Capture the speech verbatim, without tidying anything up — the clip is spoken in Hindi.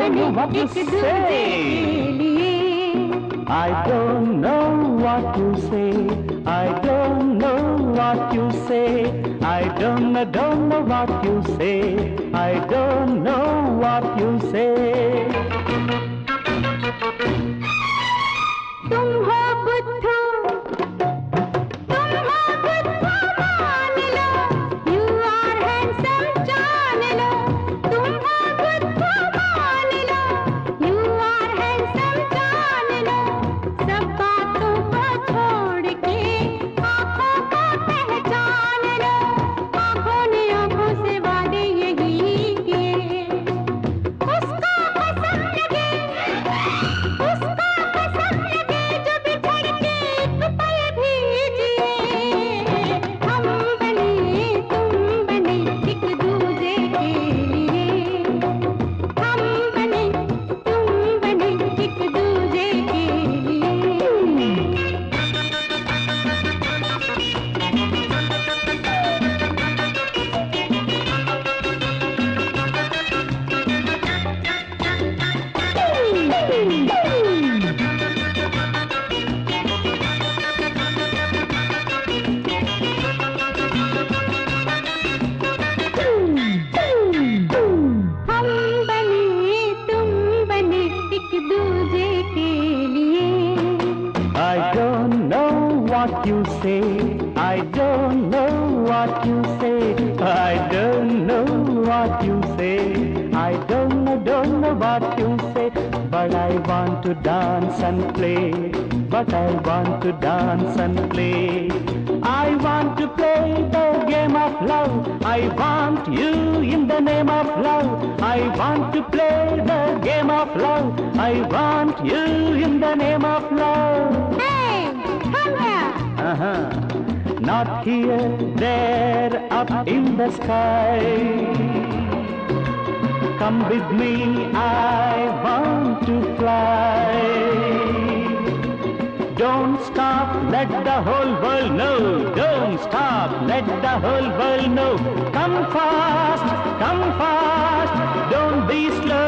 don't know what to say. I don't know what you say. I don't know what you say. I don't know, don't know what you say. I don't know what you say. तुम हो बुद्धू, तुम हो बुद्धू मान लो, you are handsome जान लो, तुम हो बुद्धू मान लो, you are handsome जान लो, सब बातों को छोड़ के आँखों को पहचान लो, आँखों ने आँखों से वादे यही किए, उसको कसम लगे, उसको कसम लगे जो बिछड़ के एक पल भी जिए, हम बने तुम बने एक दूजे के लिए, हम बने तुम बने एक दूजे के लिए। हम बने तुम बने एक दूजे के लिए। I don't know what you say. I don't know what you say. I don't know what you say. I don't know, don't know what you say. But I want to dance and play. But I want to dance and play. I want to play the game of love. I want you in the name of love. I want to play the game of love. I want you in the name of love. Hey, come here. Uh-huh. Not here, there, up in the sky. Come with me, I want to fly. Don't stop, let the whole world know. Don't stop, let the whole world know. Come fast, come fast, don't be slow.